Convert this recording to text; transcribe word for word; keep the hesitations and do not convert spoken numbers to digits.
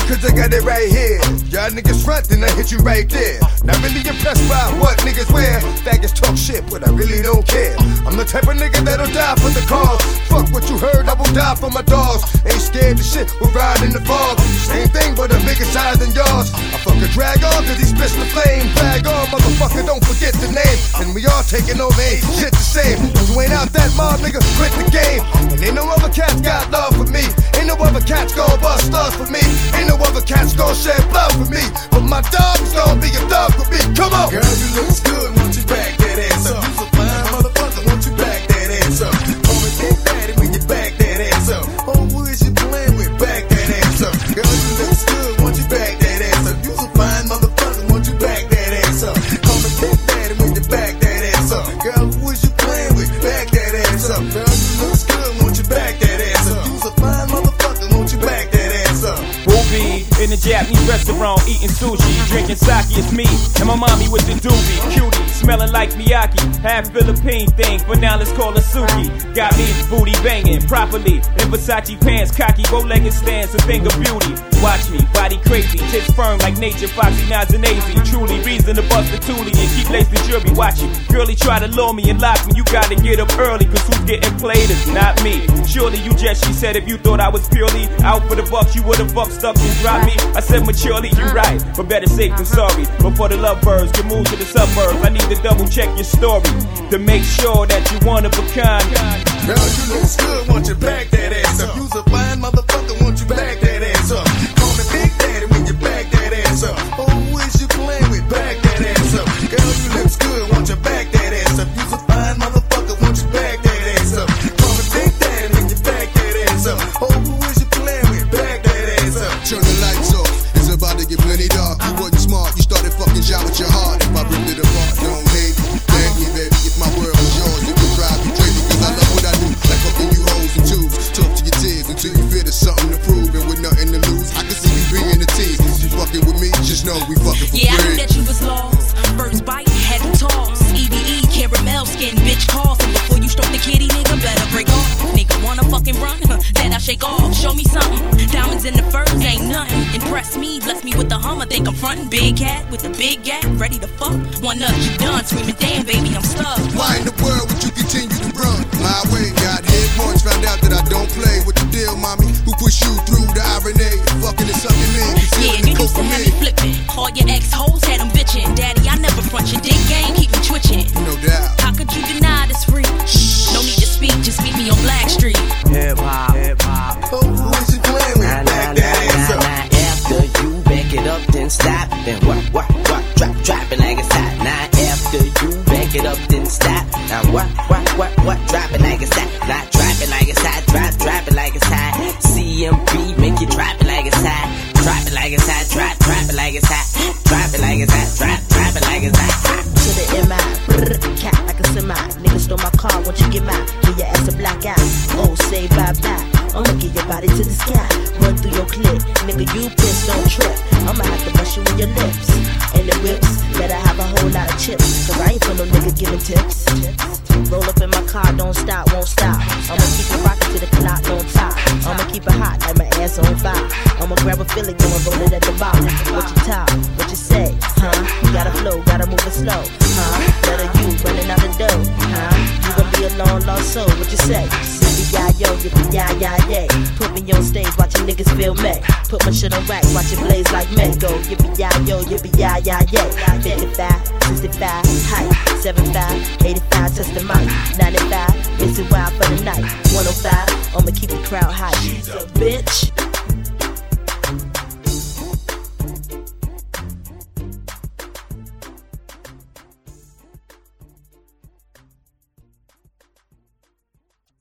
cause I got it right here. Y'all niggas front, then I hit you right there. Not really impressed by what niggas wear. Faggots talk shit, but I really don't care. I'm the type of nigga that'll die for the cause. Fuck what you heard, I will die for my dogs. Ain't scared of shit, we'll ride in the fog. Same thing, but a bigger size than yours. I fuck a drag on, cause he spits the flame. Drag on, motherfucker, don't forget the name. And we all taking over, ain't shit the same. If you ain't out that mob, nigga, quit the game. And ain't no other cats got love for me. Ain't no other cats gon' bust stars for me. Ain't no other cats gon' shed blood for me. But my dog is gon' be a dog for me. Come on. Girl, you look good, won't you back that ass up? You's a fine motherfucker, won't you back that ass up? Call me Big Daddy when you back that ass up. Oh, who is you playing with? Back that ass up. Girl, you look good, won't you back that ass up? You's a fine motherfucker, won't you back that ass up? Call me Big Daddy when you back that ass up. Girl, who is you playing with? Back that ass up. Girl, you look good, won't you back that ass up? You's a fine motherfucker, won't you back that ass up? Movie in a Japanese restaurant, eating sushi, drinking sake. It's me and my mommy with the doobie, cutie, smelling like Miyake. Half Philippine thing, but now let's call her Suki. Got me booty banging properly in Versace pants, cocky, bow-legged stance, a thing of beauty. Watch me, body crazy, tits firm like nature, foxy, Nazanazi. Truly reason to bust the toolie and keep laced the jury. Watch you, girlie try to lure me and lock me. You gotta get up early, cause who's getting played is not me. Surely you just, she said, if you thought I was purely out for the bucks, you would've buck stuck and dropped me. I said maturely, you right, but better safe than sorry. Before the lovebirds can move to the suburbs, I need to double check your story to make sure that you one of a kind. Girl, you look good, won't you back that ass up? You's a fine motherfucker, won't you back that ass up? Call me Big Daddy when you back that ass up. Oh, who is you playing with? Back that ass up. Girl, you look good, won't you back that ass up? You's a fine motherfucker, won't you back that ass up? Call me Big Daddy when you back that ass up. Oh, who is you playing with? Back that ass up. Turn the lights off, it's about to get plenty dark. You wasn't smart, you started fucking shot with your heart. If I ripped it apart, don't hate me, thank me, baby. If my world was yours, you could drive me crazy. Cause I love what I do, like fucking you hoes and tubes. Talk to your tears until you feel there's something to prove. And with nothing to lose, I can see you being the tease. If you fucking with me, just know we fucking for yeah, free. Yeah, I knew that you was lost. First bite, had to toss. E B E, caramel skin, bitch calls. And before you stroke the kitty, nigga, better break off. Nigga wanna fucking run? Then I shake off, show me something. Diamonds in the furs ain't nothing. Impress me, bless me with the hummer. Think I'm frontin'. Big cat with the big gap, ready to fuck. One up, you done. Screaming, damn, baby, I'm stuck. Why in the world would you continue to run my way? Got head points, found out that I don't play. What the deal, mommy? Who pushed you through the R N A? Fucking and sucking me, yeah, you used to have me flipping. All your ex-hoes had them bitching. Daddy, I never front your dick game, keep me twitching. No doubt. How could you deny this free? Shh, no need to speak, just meet me on Blackstreet. Hip hop, hip hop. Oh, who is you playing with? Nah, Back nah, that nah, ass nah, up. nah. After you back it up, then stop. Then what, what, what? Drop, drop it like it's hot. Now after you back it up, then stop. Now what, what, what, what? Drop it like it's hot. Now drop it like it's hot. Drop, drop it like it's hot. C M B make you drop it like it's hot. Drop it like it's hot. Drop, drop it like it's hot. Drop it like it's hot. Drop, drop it like it's hot. To the M I, brr, cat like a semi. Nigga stole my car, won't you get mine? Give your ass a black eye. Oh, say bye bye. I'ma get your body to the sky. Run through your clip, nigga, you piss, don't trip. I'ma have to bust you in your lips. And the whips, better have a whole lot of chips. Cause I ain't for no nigga giving tips. Roll up in my car, don't stop, won't stop. I'ma keep it rockin' to the clock, don't top. I'ma keep it hot like my ass on fire. I'ma grab a Philly, I'ma roll it at the bottom. What you talk, what you say, huh? You gotta flow, gotta move it slow, huh? Better you running out the door, huh? You gon' be a long lost soul, what you say? Yippee-yi-yo, yippee-yi-yi-yay. Put me on stage, watching niggas feel me. Put my shit on wax, watch it blaze like me. Go yippee-yi-yo, yippee-yi-yi-yay. fifty-five, sixty-five, height, seventy-five, eighty-five, touch the mic. ninety-five, missing wild for the night. one oh five, I'ma keep the crowd high. She's a bitch.